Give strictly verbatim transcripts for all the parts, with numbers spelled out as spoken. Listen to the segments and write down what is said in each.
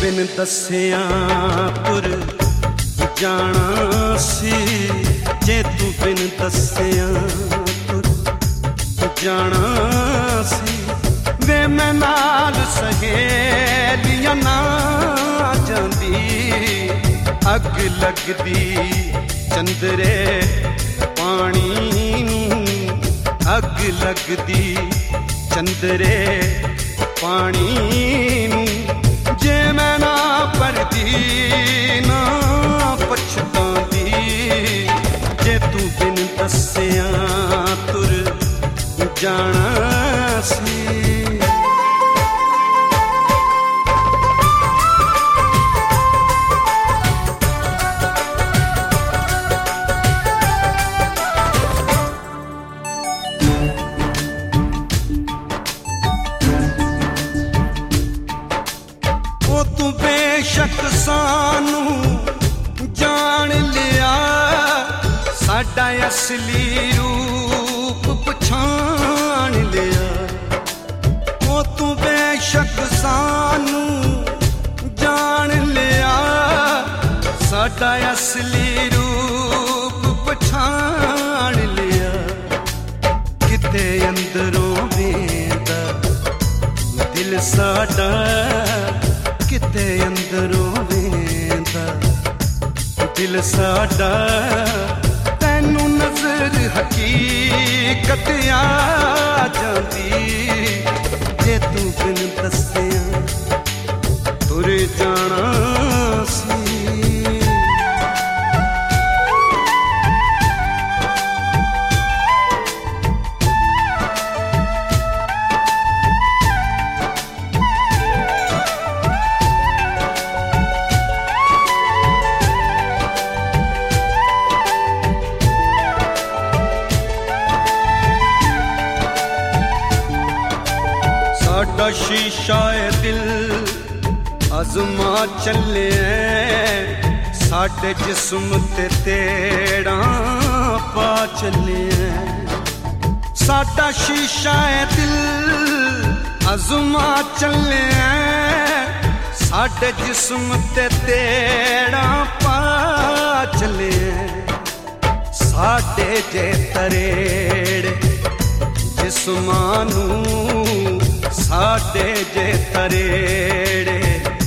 बिन दसिया तुर जाना सी, जे तू बिन दसिया तुर जाना सी। वे मैं नाल सहेलियां ना जांदी, अग लगदी चंदरे पानी नूं, अग लगदी चंदरे पानी नूं। जे मैं ना परदी ना पछतांदी, जे तू बिन दसिया तुर जाना सी। बेशक सानू जान लिया, साडा असली रूप पछाण लिया। ओ तू बेशक सानू जान लिया, साडा असली रूप पछाण लिया। किते अंदरों वेंदा दिल साडा, किते अंदरों वेंदा दिल साडा। तैनू नजर हकीकत आ जांदी, जे तू बिन दसिया तुर जाना सी। साडा शीशा ए दिल अजमा चले, साडे जिस्म ते तेड़ा पा चले। साडा शीशा ए दिल अजमा चले, साडे जिस्म ते तेड़ा पा चले। साडे जे तरेड़ जिस्मानू, साडे जे तरेड़े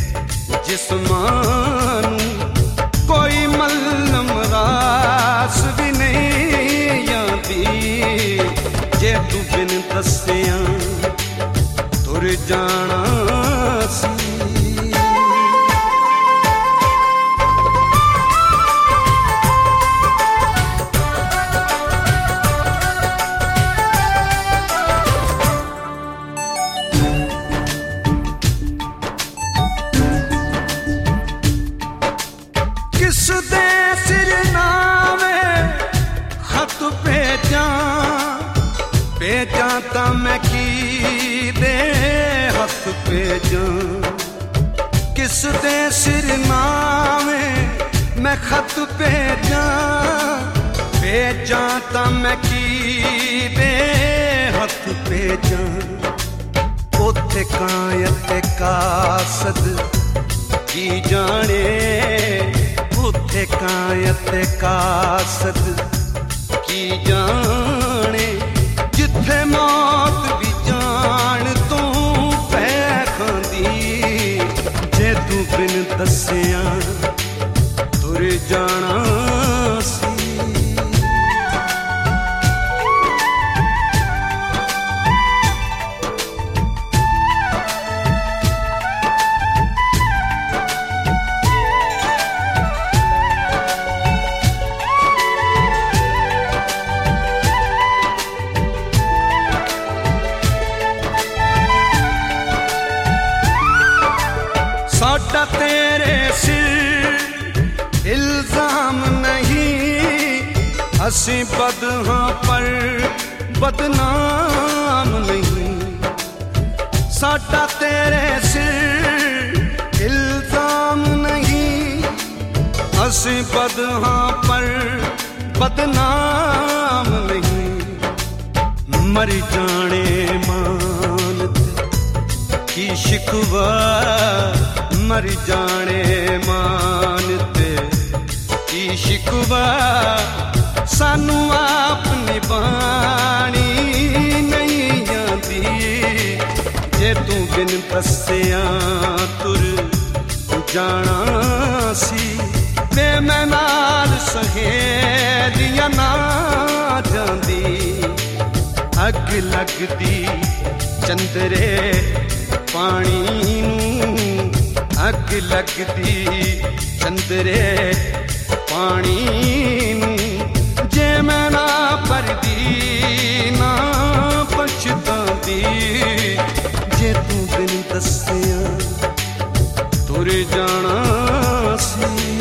जिस्मानू, कोई मल्लम रास भी नहीं आती। जे तू बिन दसिया तुर जाना सी। किस दे सिर नावे खत भेजा, भेजा ता मैं की दे हथ भेजा। किस दे सिर नावे मैं खत भेजा, भेजा ता मैं की दे हथ भेजा। ओथे कायत कासद की जाने, उथे कायत कासद की जाने। जिथे मौत भी जान तू पै खांदी, जे तू बिन दसिया तुर जाना सी। साडा तेरे सिर इल्जाम नहीं, असी बद हाँ पर बदनाम नहीं। साडा तेरे सिर इल्जाम नहीं, असी बद हाँ पर बदनाम नहीं। मर जाने मानत की शिकवा, मर जाने मान ते की शिकवा सानू अपनी बाणी नहीं आंदी जे तू बिन दसिया तुर जाना सी वे मैं नाल सहेलियां ना जांदी अग लगदी चंदरे पानी नूं अग लगदी चंदरे पानी नूं जे मैं ना भरदी ना पछतांदी जे तू बिन दसिया तुर जाना सी।